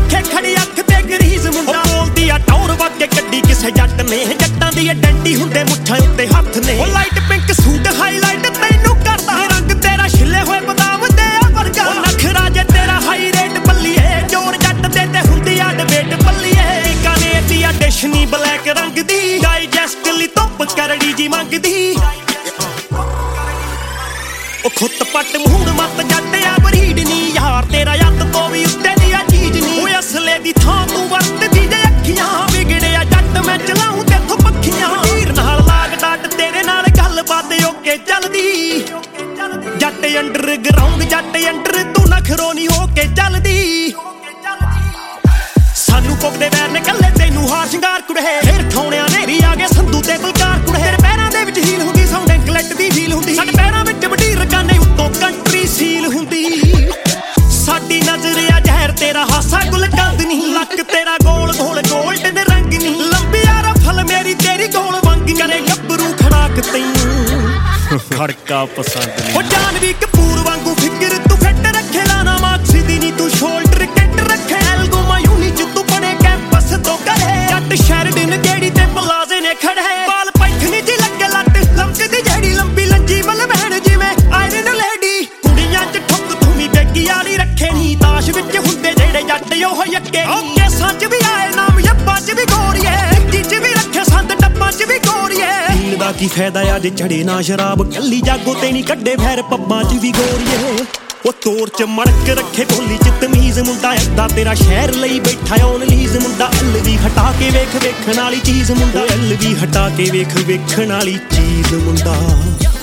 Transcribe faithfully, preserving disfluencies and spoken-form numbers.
ਰੱਖੇ ਖੜੀ ਅੱਖ ਤੇ ਗਰੀਜ਼ ਮੁੰਡਾ ਬੋਲਦੀ ਆ ਟੌਰ ਵਾਕੇ ਗੱਡੀ ਕਿਸੇ ਜੱਟ ਨੇ ਜੱਟਾਂ ਦੀ ਡੰਡੀ ਹੁੰਦੇ ਮੁੱਠਾਂ ਉੱਤੇ ਹੱਥ ਨੇ ਉਹ ਲਾਈਟ ਪਿੰਕ ਸੂਟ ਹਾਈਲਾਈਟ ਤੈਨੂੰ ਕਰਦਾ ਰੰਗ ਤੇਰਾ ਛਿੱਲੇ ਹੋਏ ਬਦਾਮ ਦੇ ਆ ਵਰਗਾ ਉਹ ਨਖਰਾ ਜੇ ਤੇਰਾ ਹਾਈ ਰੇਟ ਬੱਲੀਏ ਜੋਰ ਜੱਟ ਦੇ ਤੇ ਹੁੰਦੀ ਆ ਡਿਬੇਟ ਬੱਲੀਏ ਕਾਨੇ ਦੀ ਆ ਡਿਸ਼ ਨੀ ਬਲੈਕ ਰੰਗ ਦੀ ਡਾਈਜੈਸਟ ਲਈ ਧੁੱਪ ਕਰੜੀ ਜੀ ਮੰਗਦੀ ਉਹ ਖੁੱਤ ਪੱਟ ਮੂੜ ਮੱਤ ਜੱਟ ਆ ਬਰੀਡ ਨੀ ਯਾਰ ਤੇਰਾ ਯੱਤ ਤੋਂ ਵੀ ਉੱਤੇ ਦੀ ਆ ਚੀਜ਼ ਨੀ ਓਏ ਅਸਲੇ ਦੀ ਥਾਂ ਤੂੰ ਵਰਤਦੀ ਜੇ ਅੱਖੀਆਂ ਵਿਗੜਿਆ ਜੱਟ ਮੈਂ ਚਲਾਉਂ ਤੇਥੋਂ ਪੱਖੀਆਂ ਹੀਰ ਨਾਲ ਲਾਗ ਡਾਟ ਤੇਰੇ ਨਾਲ ਗੱਲਬਾਤ ਓਕੇ ਚੱਲਦੀ ਜੱਟ ਅੰਡਰ ਗਰਾਊਂਡ ਜੱਟ ਅੰਡਰ ਤੂੰ ਨਖਰੋ ਨੀ ਹੋ ਕੇ ਚੱਲਦੀ ਸਾਨੂੰ ਪੁੱਗਦੇ ਵੈਰ ਨੇ ਕੱਲੇ ਤੈਨੂੰ ਹਾਰ ਸ਼ਿੰਗਾਰ ਕੁੜੇ ਫੇਰ ਠਾਉਣਿਆਂ ਨੇ ਵੀ ਆ ਗਏ ਸੰਧੂ ਤੇ ਬਲਕਾਰ ਕੁੜੇ ਤੇਰੇ ਪੈਰਾਂ ਦੇ ਵਿੱਚ ਹੀਲ ਹੁੰਦੀ ਸਾਊਂਡ ਇੰਕਲੈਕਟ ਦੀ ਫੀਲ ਹੁੰਦੀ ਸਾਡੇ ਪੈਰਾਂ ਵਿੱਚ ਵੱਡੀ ਰਕਾਨੇ ਉੱਤੋਂ ਕੰਟਰੀ ਸੀਲ ਹੁੰਦੀ ਸਾਡੀ ਨਜ਼ਰ ਆ ਜ਼ਹਿਰ ਤੇਰਾ ਹਾਸਾ ਗੁਲਕੰਦ ਨਹੀਂ ਲੱਕ ਤੇਰਾ ਗੋਲ ਗੋਲ ਗੋਲਡਨ ਰੰਗ ਨਹੀਂ ਲੰਬੀ ਆ ਰਫਲ ਮੇਰੀ ਤੇਰੀ ਗੋਲ ਵੰਗ ਕਰੇ ਗੱਭਰੂ ਖੜਾਕ ਤੈਨੂੰ ਖੜਕਾ ਪਸੰਦ ਨਹੀਂ ਉਹ ਜਾਨਵੀ ਕਪੂਰ ਵਾਂਗੂ ਫਿਕਰ ਤੂੰ ਫਿੱਟ ਰੱਖੇ ਲਾਣਾ ਮਾਕਸੀ ਨੀ ਤੂੰ ਸ਼ੋਲਡਰ ਕਿੱਟ ਰੱਖੇ ਐਲਗੋ ਮਾਯੂਨੀ ਚ ਤੂੰ ਬਣੇ ਕੈਂਪਸ ਤੋਂ ਕਰੇ ਜੱਟ ਸ਼ੈਰਡਨ ਜਿਹੜੀ ਤੇ ਪਲਾਜ਼ੇ ਨੇ ਖੜੇ ਬਾਲ ਪੈਠਣੀ ਜੀ ਲੱਗੇ ਲੱਟ ਲੰਕਦੀ ਜਿਹੜੀ ਲੰਬੀ ਲੰਜੀ ਮਲ ਬਹਿਣ ਜਿਵੇਂ ਆਇਰਨ ਲੇਡੀ ਕੁੜੀਆਂ ਚ ਠੁੱਕ ਤੂੰ ਵੀ ਬੇਗੀ ਵਾਲੀ ਰੱਖੇ ਨੀ ਤਾਸ਼ ਵਿੱਚ ਹੁੰਦੇ ਜਿਹੜੇ ਜੱਟ ਉਹ ਯੱਕੇ ਓਕੇ ਸੱਚ ਵੀ ਆਏ ਨਾਮ ਯੱਬਾਂ ਚ ਵੀ ਗੋਰੀਏ ਜੀ ਚ ਵੀ ਰੱਖੇ ਸੰਦ ਡੱਬਾਂ ਚ ਵੀ ਗੋਰੀਏ ਦਿਲ ਦਾ ਕੀ ਫਾਇਦਾ ਆ ਜੇ ਚੜੇ ਨਾ ਸ਼ਰਾਬ ਕੱਲੀ ਜਾਗੋ ਤੇ ਨਹੀਂ ਕੱਢੇ ਫੈਰ ਪੱਬਾਂ ਚ ਵੀ ਗੋਰੀਏ ਉਹ ਤੋਰ ਚ ਮੜਕ ਰੱਖੇ ਬੋਲੀ ਚ ਤਮੀਜ਼ ਮੁੰਡਾ ਏਦਾਂ ਤੇਰਾ ਸ਼ਹਿਰ ਲਈ ਬੈਠਾ ਔਨ ਲੀਜ਼ ਮੁੰਡਾ ਐਲ ਵੀ ਹਟਾ ਕੇ ਵੇਖ ਵੇਖਣ ਵਾਲੀ ਚੀਜ਼ ਮੁੰਡਾ ਐਲ ਵੀ ਹਟਾ ਕੇ ਵੇਖ ਵੇਖਣ ਵਾਲੀ ਚੀਜ਼ ਮੁੰਡਾ